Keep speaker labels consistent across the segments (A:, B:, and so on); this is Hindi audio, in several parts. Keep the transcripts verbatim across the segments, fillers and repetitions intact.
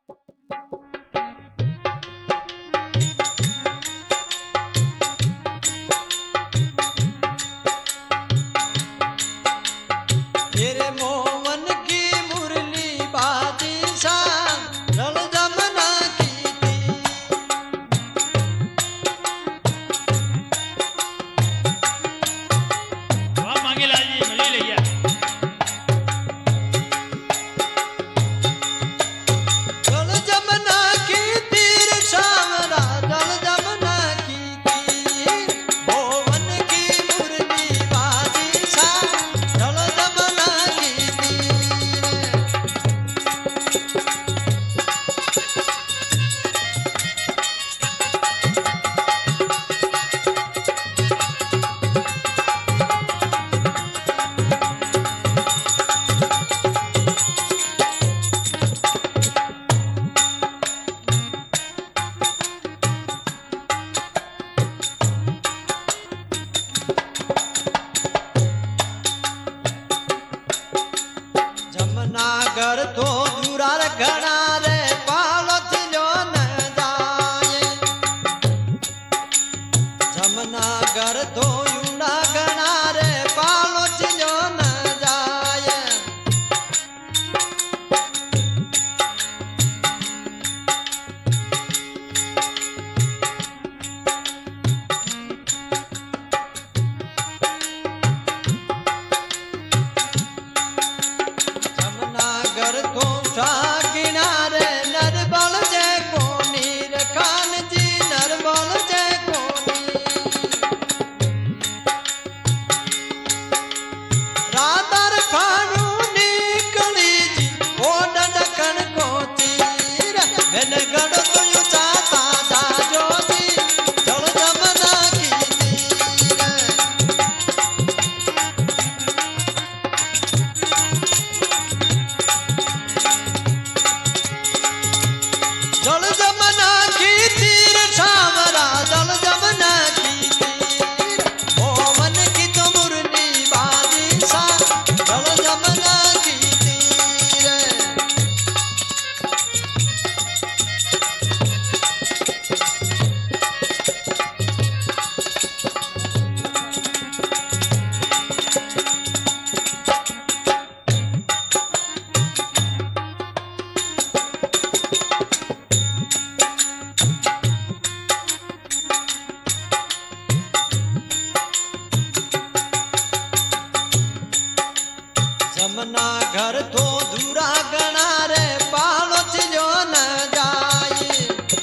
A: तेरे मोहन की मुरली बादशाह रल जमना की थी।
B: वाह मांगेलाल जी मिली लिया।
A: रल जमना की तीर सावरा रल जमना की थी। मोहन की मुरली बादशाह रल जमना की थी। जमनागर तो दूरार घना रे पालो चिलो न जाए। जमनागर तो यूना घना रे पालो चिलो न जाए। जमनागर तो सा किनारे नरबल जय कोनी रे खान जी नरबल जय कोनी। राधर खानू निकली जी ओ डडकन को तीर घन गढ़ तो यू चाता जाजो जी जल जमना की तीर। जल जमना की तीर सावरा जल जमना की तीर। मोहन की तो मुरली बादशाह जल जमना की तीर। जमना घर तो दूरा गना रे पालो चिलो न जाए।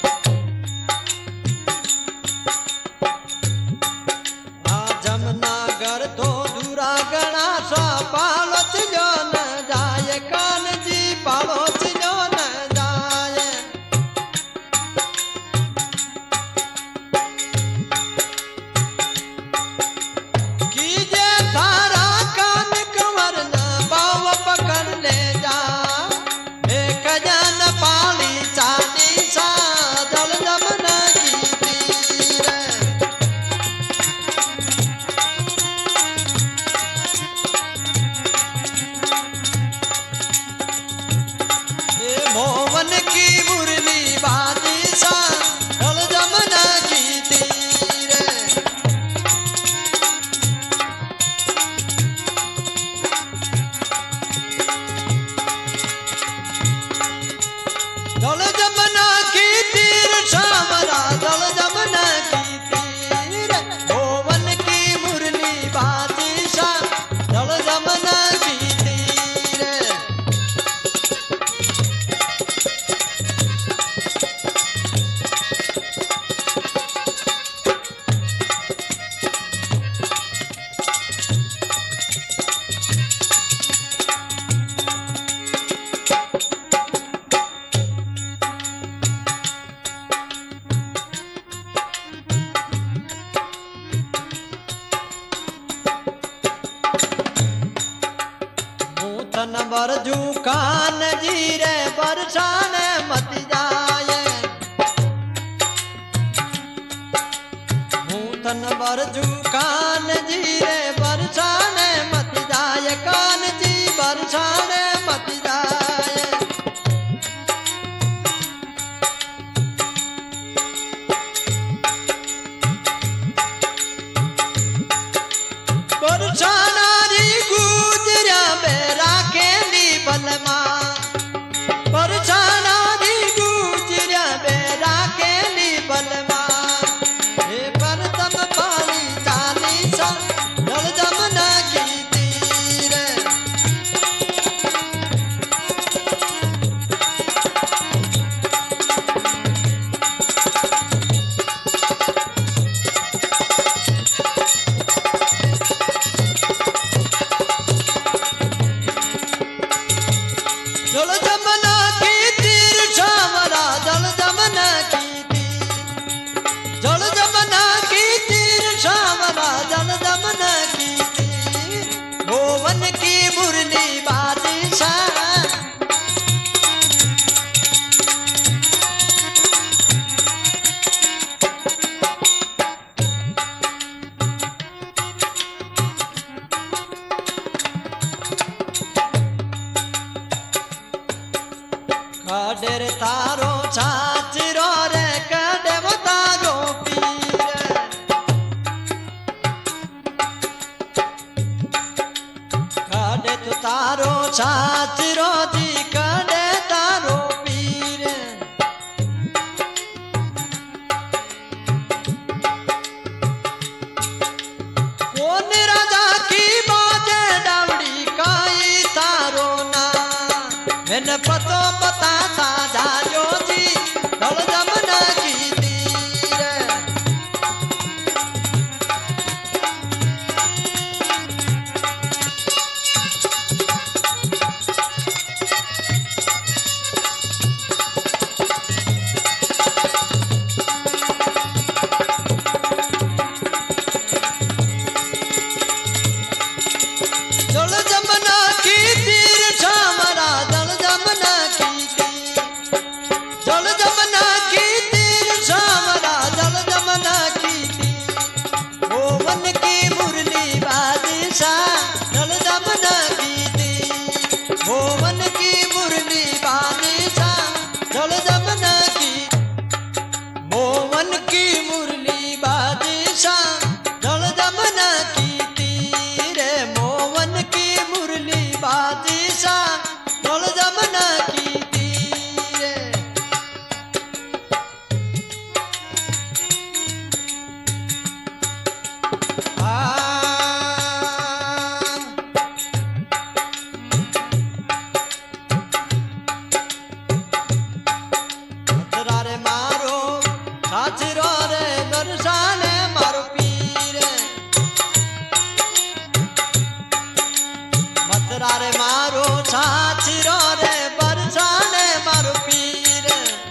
A: आ जमना घर तो दूरा गना सा पालो चिलो न जाए। कान जी पालो चिलो न जाए। कीजे थारा कान कंवर न बाव पकड़ ले जा। एक जन पाली चाली सा जल जमना की तीर। ए मोहन की मुरली बादशाह जल जमना की तीर। जल जमना की तीर सावरा जल जमना की तीर। मोहन की मुरली बादशाह जल जमना की तीर। काढे रे तारो छाछरो रे काढे वो तारो पीर काढे तो तारो छाछरो जी काढे तारो पीर कौन राजा की बाजे डावड़ी काई तारो ना मैंने पतो पता था जाजो जी ढल जमुना की तीर जल जमुना की तीर छामरा जल जमुना की तीर जल जमुना की तीर छामरा जल जमुना की तीर भुवन की मुरली बादशाह जल जमुना की तीर भुवन की मुरली बादशाह जल जमुना की भुवन की मुरली बादशाह जल जमुना की तीर मोवन की मुरली बादशाह जल जमुना की तीर आ खतरा रे मारो छाछरो रे बरसाने मारो पीर मतरा रे मारो छाछरो रे बरसाने मारो पीर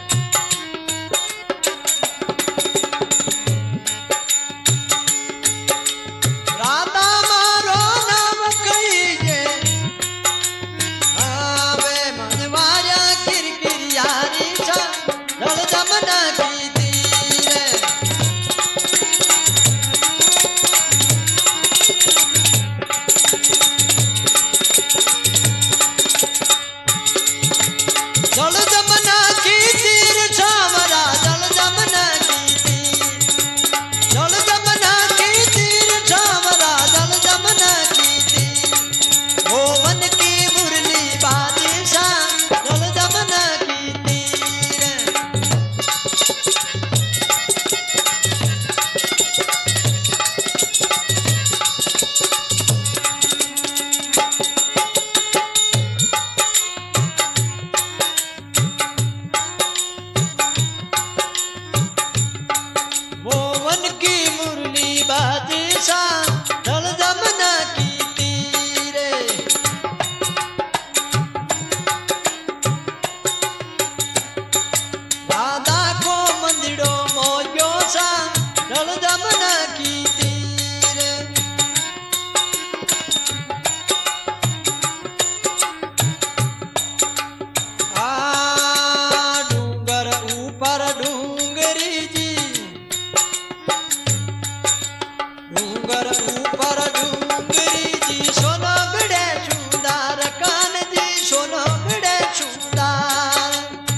A: राधा मारो नाम कहिए आवे मनवाया किरकिरियारी छा ढल जमुना की तीर जल जमुना की तीर छावरा जल जमुना की तीर जल जमुना की तीर छावरा जल जमुना की तीर भुवन की मुरली बादशाह जल जमुना की तीर मोवन की मुरली बादशाह ढल जमुना की तीर राधा को मंदिरो मोयो सा ढल जमुना की तीर आ डूंगर ऊपर डूंगरी जी डूंगर ऊपर डूंगरी जी सोनो बिड़े चूदार कान जी सोनो बिड़े चूदार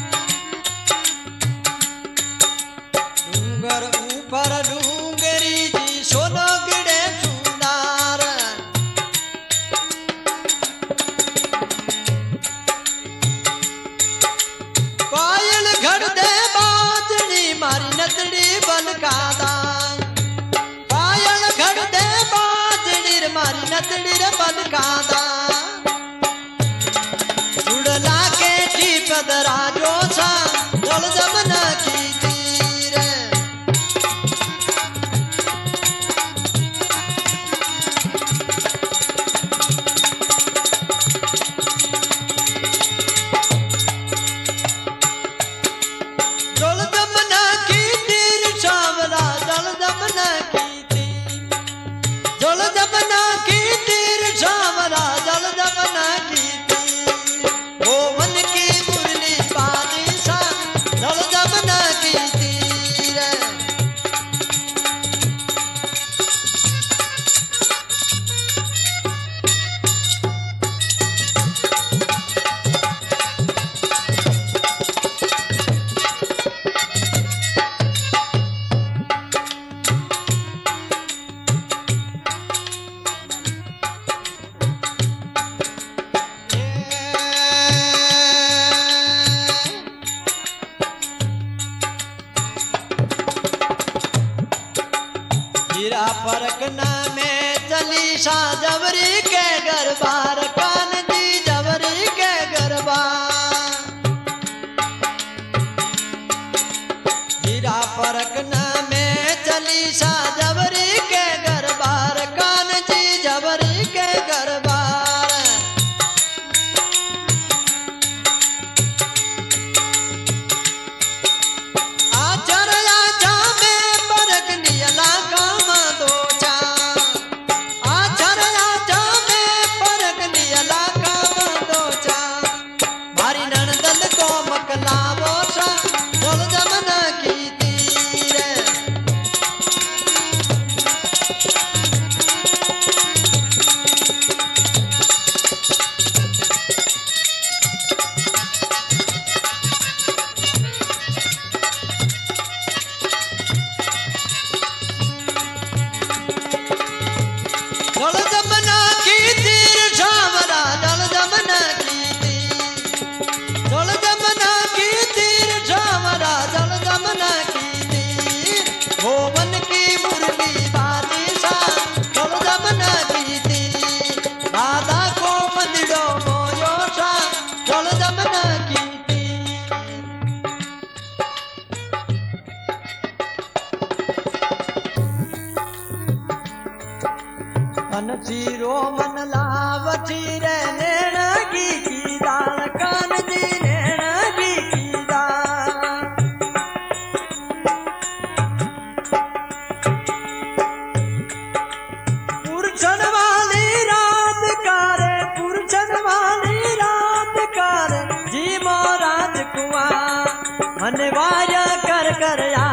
A: डूंगर ऊपर डूंगरी जी सोनो बिड़े चूदार पायल घड़ दे बाजनी मारी नतड़ी बन का दान पायल घड़ दे बाजनी रे मारी नतड़ी रे बन का दान जुड़ला के टीप दराजो सा जल जमुना की तीर जल जमुना की तीर छावरा जल जमुना की तीर जल जमुना की तीर छावरा परकना में चली सा जबरी के गरबार कान जी जबरी के गरबार हीरा परकना में चली सा जबरी के गरबार कान जी जबरी के गरबार आचर आचा में परकनी अलाका दो चा आचर आचा में परकनी अलाका दो चा मारी नणदल को मकलावो सा जल जमना की तीर जल जमना की तीर झावरा जल जमना की तीर जल जमना की तीर झावरा जल जमना की तीर भोवन की मुरली बाजी सा जल जमना की तीर दादा को मंदिरो मोयो सा जल जमना की तीर अनसीरो मन लावठी रे नैण की की दाल कान जी नैण की की दाल पुरछन वाली रात कारे पुरछन वाली रात कारे जी मोराज कुआ मन वाया कर कर आ